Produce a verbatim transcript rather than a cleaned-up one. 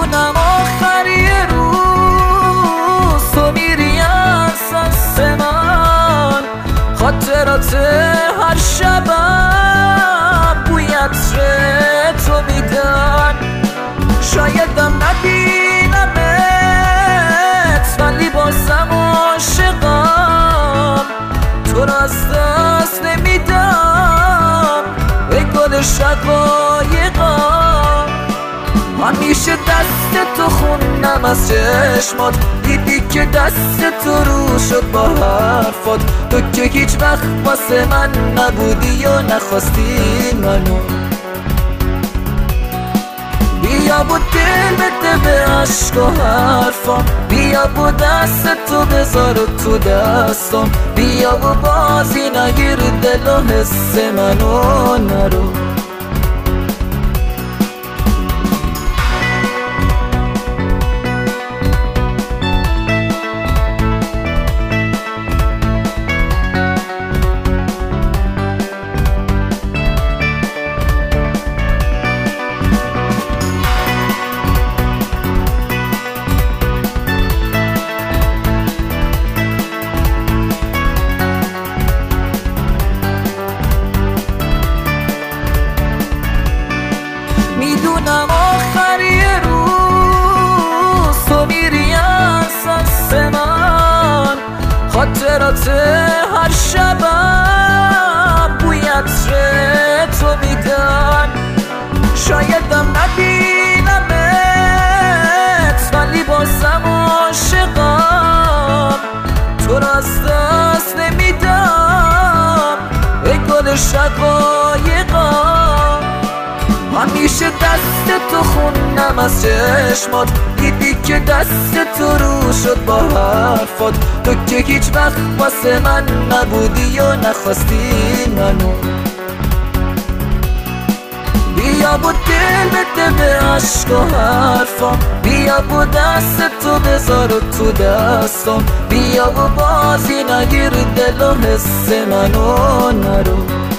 میدونم آخری روز تو میری از دست من، خاطرات هر شبم بوی عطر تو میدن. شایدم نبینمت ولی بازم عاشقم، تو را از دست نمیدم ای گل شقایقم. همیشه دست تو خوندم از چشمات، دیدی که دست تو رو شد با حرفات. تو که هیچ وقت واسه من نبودی و نخواستی منو. بیا و دل بده به عشق و حرفام، بیا و دست تو بذار تو دستم، بیا و بازی نگیر دل و حس منو نرو. میدونم آخری روز تو میری از دست من، خاطرات هر شبم بوی عطر تو میدن. شایدم نبینمت ولی بازم عاشقم، تو را از دست نمیدم ای گل شقایقم. همیشه دست تو خوندم از چشمات، دیدی که دست تو رو شد با حرفات. تو که هیچ وقت واسه من نبودی و نخواستی منو. بیا و دل بده به عشق و حرفام، بیا و دست تو بذار تو دستم، بیا و بازی نگیر دل و حس منو نرو.